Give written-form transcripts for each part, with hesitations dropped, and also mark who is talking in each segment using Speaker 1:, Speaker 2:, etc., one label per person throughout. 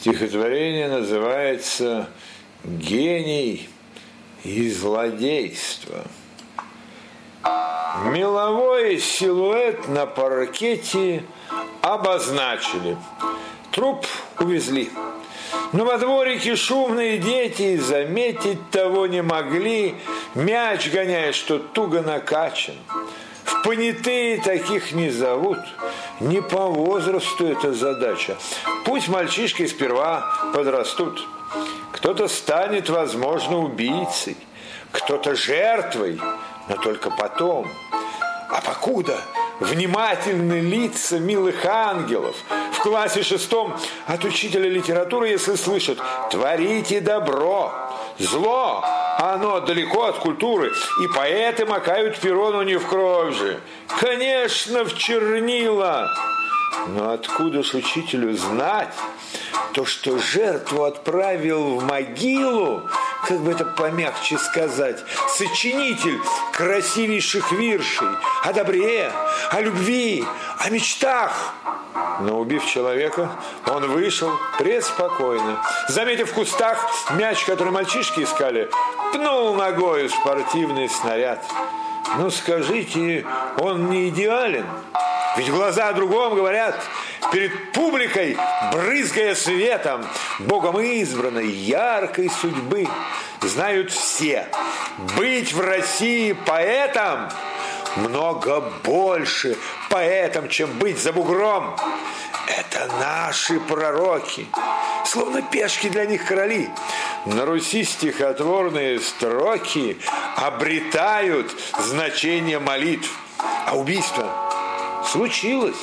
Speaker 1: Стихотворение называется «Гений и злодейство». Меловой силуэт на паркете обозначили. Труп увезли. Но во дворике шумные дети заметить того не могли. Мяч гоняет, что туго накачан. В понятые таких не зовут. Не по возрасту эта задача. Пусть мальчишки сперва подрастут. Кто-то станет, возможно, убийцей, кто-то жертвой, но только потом. А покуда внимательны лица милых ангелов в классе 6 от учителя литературы, если слышат: творите добро, зло, оно далеко от культуры, и поэты макают перо, но не в кровь же. Конечно, в чернила. Но откуда ж учителю знать то, что жертву отправил в могилу, как бы это помягче сказать, сочинитель красивейших виршей о добре, о любви, о мечтах? Но убив человека, он вышел преспокойно. Заметив в кустах мяч, который мальчишки искали, пнул ногою спортивный снаряд. Ну скажите, он не идеален? Ведь глаза о другом говорят. Перед публикой, брызгая светом, Богом избранной, яркой судьбы, знают все: быть в России поэтом много больше поэтом, чем быть за бугром. Это наши пророки, словно пешки для них короли. На Руси стихотворные строки обретают значение молитв. А убийство случилось,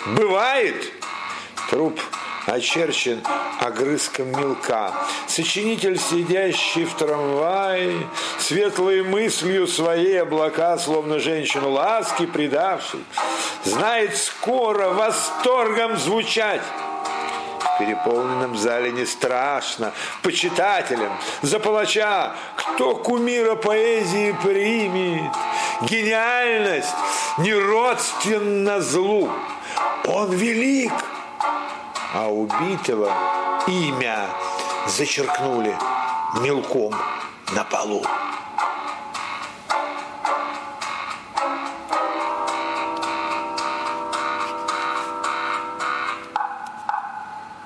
Speaker 1: бывает. Труп очерчен огрызком мелка. Сочинитель, сидящий в трамвае, светлой мыслью своей облака, словно женщину ласки предавший, знает скоро восторгом звучать. В переполненном зале не страшно почитателям за палача, кто кумира поэзии примет. Гениальность не родственна злу, он велик, а убитого имя зачеркнули мелком на полу.